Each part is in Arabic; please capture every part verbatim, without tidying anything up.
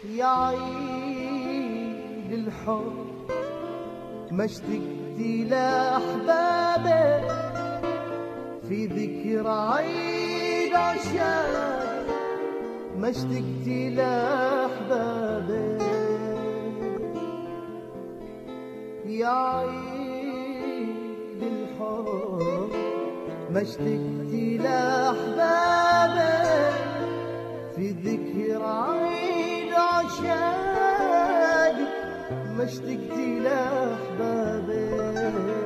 يا عيد الحب ما اشتقتي لأحبابك في ذكرى عيد عشاق، ما اشتقتي لأحبابك يا عيد الحب ما اشتقتي لأحبابك في ذكرى عيد عشاق، ما اشتقتي لأحبابك.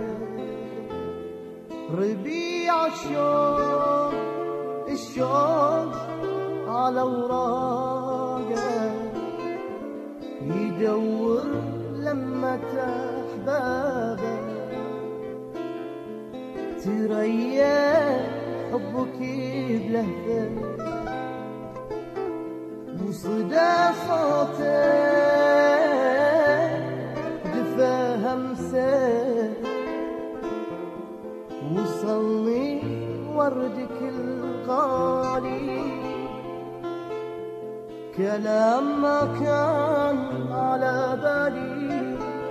ربيع الشوق الشوق على وراقه يدور لمة أحبابه، تريح حبك بلهفه وصدى صوتك دفى همسه، وصلني وردك الغالي كلام ما كان على بالي،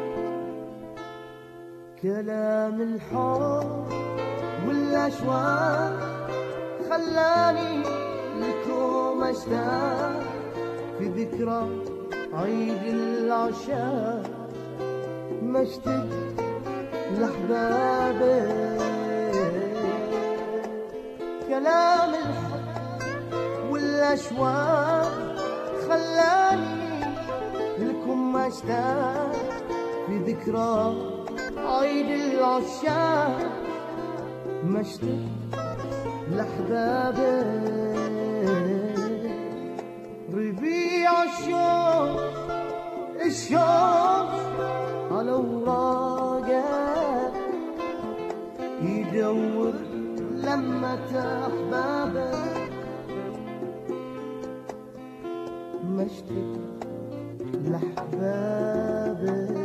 كلام الحب والأشواق خلاني لكم أشتاق في ذكرى عيد العشاق، ما اشتقت لأحبابك. كلام الحب والأشواق خلاني لكم أشتاق في ذكرى عيد العشاق، ما اشتقت لأحبابك. ربيع الشوق الشوق على وراقه يدور لمة أحبابك، ما اشتقت لأحبابك.